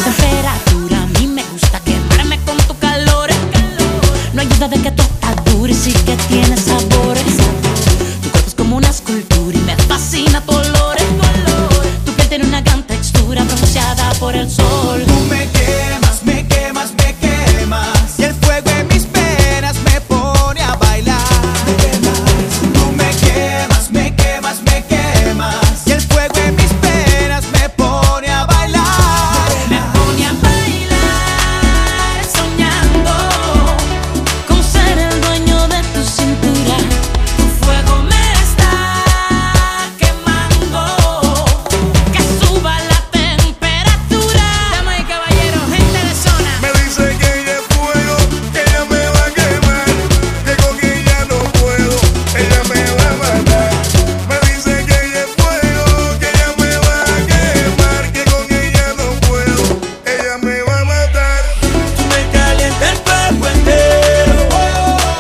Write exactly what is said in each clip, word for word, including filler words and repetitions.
temperatura. A mí me gusta quemarme con tu calor. No hay duda de que tú estás dura y sí que tienes sabores. Tu cuerpo es como una escultura y me fascina tu olor. Tu piel tiene una gran textura bronceada por el sol. Tú me quemas, me quemas, me quemas, y el fuego en mis venas me pone a bailar. Me quemas. Tú me quemas, me quemas, me quemas, y el fuego en mis venas me pone a bailar. Me pone a bailar soñando con ser el dueño de tu cintura. Tu fuego me está quemando, que suba la temperatura. Damas y caballeros, gente de zona. Me dice que ella es fuego, que ella me va a quemar, que con ella no puedo, ella me va a matar. Me dice que ella es fuego, que ella me va a quemar, que con ella no puedo, ella me va a matar. Tú me calientas el cuerpo entero,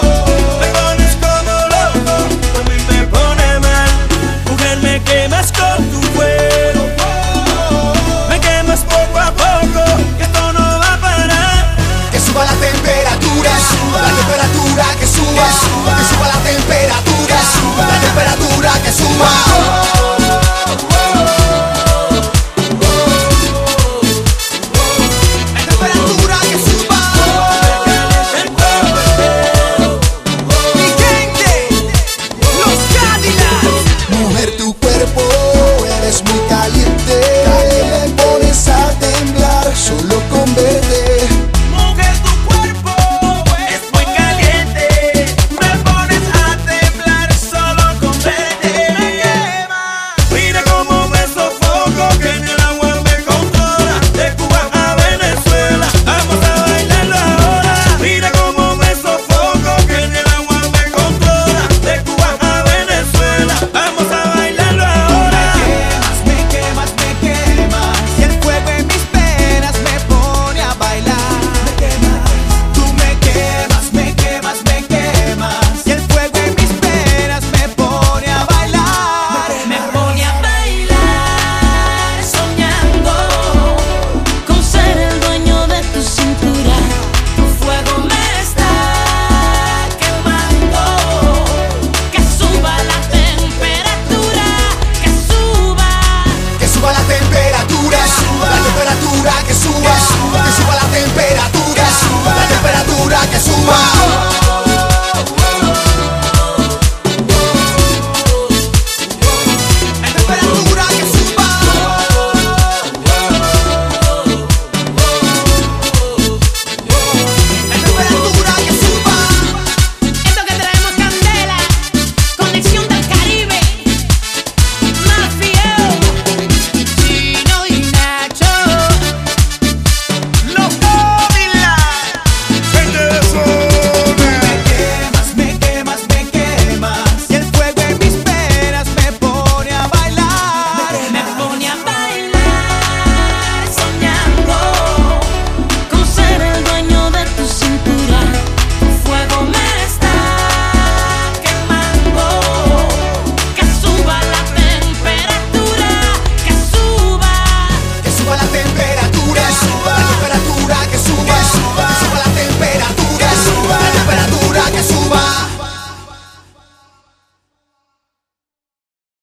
me pones como loco, a mí me pone mal. Mujer, me quemas como